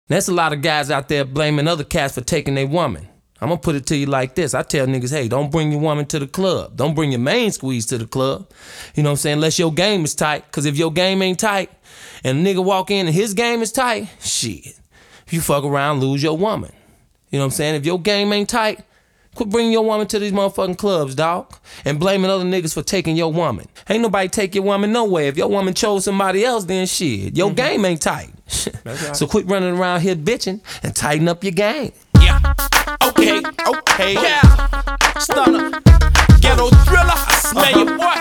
There's a lot of guys out there blaming other cats for taking their woman. I'm gonna put it to you like this. I tell niggas, hey, don't bring your woman to the club. Don't bring your main squeeze to the club. You know what I'm saying? Unless your game is tight. Cause if your game ain't tight and a nigga walk in and his game is tight, shit. If you fuck around, lose your woman. You know what I'm saying? If your game ain't tight, quit bringing your woman to these motherfucking clubs, dawg. And blaming other niggas for taking your woman. Ain't nobody take your woman nowhere. If your woman chose somebody else, then shit. Your game ain't tight. Right. So quit running around here bitching and tighten up your game. Yeah. Okay. Yeah. Stunner. Ghetto thriller. I smell you, boy.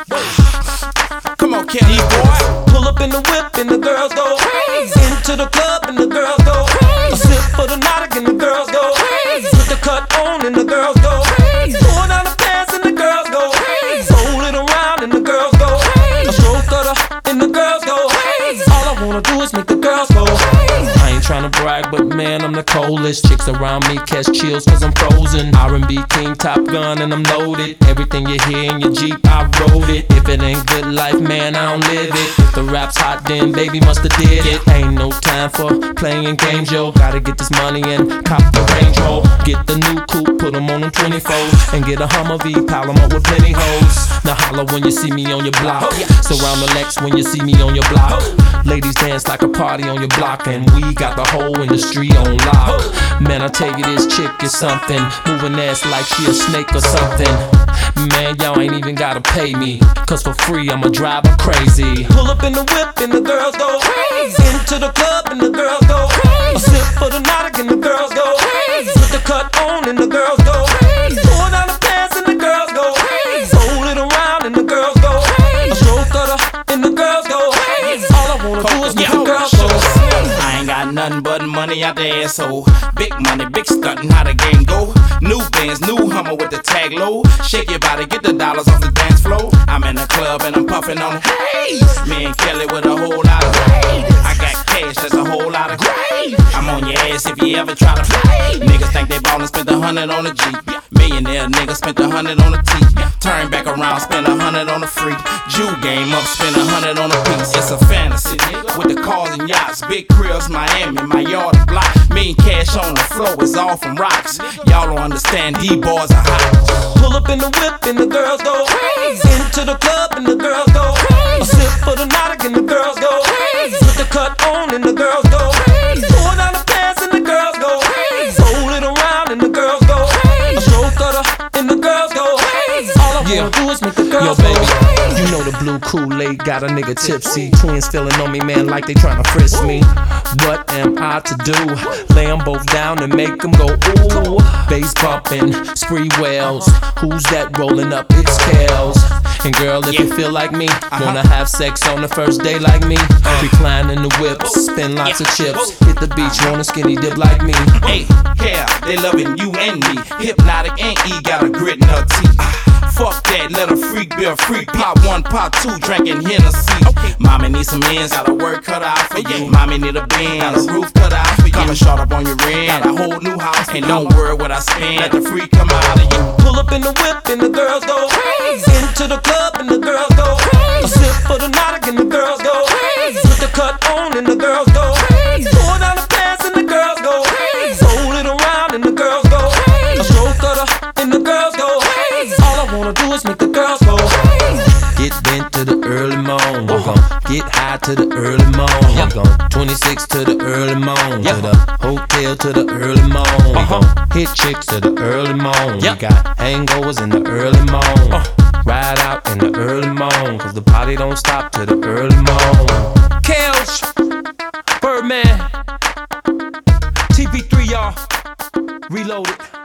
Come on, Kelly, boy. Pull up in the whip and the girls go crazy. Into the club and the girls go crazy. A sip for the night and the girls go crazy. Put the cut on and the girls go crazy. Pour down the pants and the girls go crazy. Roll it around and the girls go crazy. A stroke cutter and the girls go crazy. All I wanna do is make the girls go crazy. I ain't tryna brag, but man, I'm the coldest. Chicks around me catch chills cause I'm frozen. R&B king, Top Gun, and I'm loaded. Everything you hear in your Jeep, I wrote it. If it ain't good life, man, I don't live it. If the rap's hot, then baby musta did it. Ain't no time for playing games, yo. Gotta get this money and cop the Range Rover. Get the new coupe, put them on them 24s. And get a Hummer V, pile them up with plenty hoes. Now holla when you see me on your block. Surround the Lex when you see me on your block. Ladies dance like a party on your block. And we got the whole industry on lock. Man, I tell you, this chick is something. Moving ass like she a snake or something. Man, y'all ain't even gotta pay me. Cause for free, I'ma drive her crazy. Pull up in the whip and the girls go crazy. Into the club and the girls go crazy. A sip for the night and the girls go crazy. Put the cut on and the girls go crazy. Pour down the pants and the girls go crazy. Roll it around and the girls go crazy. A stroke cutter and the girls go crazy. All I wanna do is make the girls go crazy. I ain't got nothing but money out the asshole. Big money, big stuntin', how the game go. New Benz, new Hummer with the tag low. Shake your body, get the dollars off the dance floor. I'm in the club and I'm puffin' on haze. Me and Kelly with a whole lot of haze. I got cash, that's a whole lot of grade. I'm on your ass if you ever try to play. Niggas think they ballin', spent 100 on a Jeep. Millionaire nigga spent 100 on a T. Turn back around, spend 100 on a freak. Jew game up, spend 100 on a piece. It's a fantasy with the cars and yachts. Big cribs, Miami, my yard is block. Me and cash on the floor is all from rocks. Y'all don't understand, these boys are hot. Pull up in the whip and the girls go crazy. Into the club and the girls go crazy. A sip for the night and the girls go crazy. Put the cut on and the girls go crazy. Pour down the pants and the girls go crazy. Roll it around and the girls go crazy. A stroke cutter and the girls go crazy. All I wanna do is make the girls go crazy. You know the blue Kool-Aid got a nigga tipsy. Twins feeling on me, man, like they tryna frisk me. What am I to do? Lay them both down and make them go ooh. Bass bumping, spree wells. Who's that rolling up? It's Kels. And girl, if you feel like me, wanna have sex on the first day like me, recline in the whip, spin lots of chips, hit the beach, wanna skinny dip like me. Hey, yeah, they loving you and me. Hypnotic and E got a grit in her teeth. Fuck that, let a freak be a freak. Pop one, pop two, drinking Hennessy. Mommy need some ends, got a work cut out for you. Mommy need a Benz, got a roof cut out for you. Come and short up on your rent, got a whole new house. And don't worry what I spend, let the freak come out of you. Pull up in the whip and the girls go crazy. Into the club and the girls go crazy. A sip for the night and the girls go crazy. Put the cut on and the girls go crazy. Pour down the pants and the girls go crazy. Roll it around and the girls go crazy. A stroke cutter and the girls go crazy. All I wanna do is make the girls go crazy. Get bent to the early morn. We gon' get high to the early morn. We gon' 26 to the early morn. To the hotel to the early morn. We gon' hit chicks to the early morn. We got hangovers in the early morn. Ride out in the early morn. Cause the party don't stop to the early morn. Kels, Birdman, TP3 y'all, reloaded.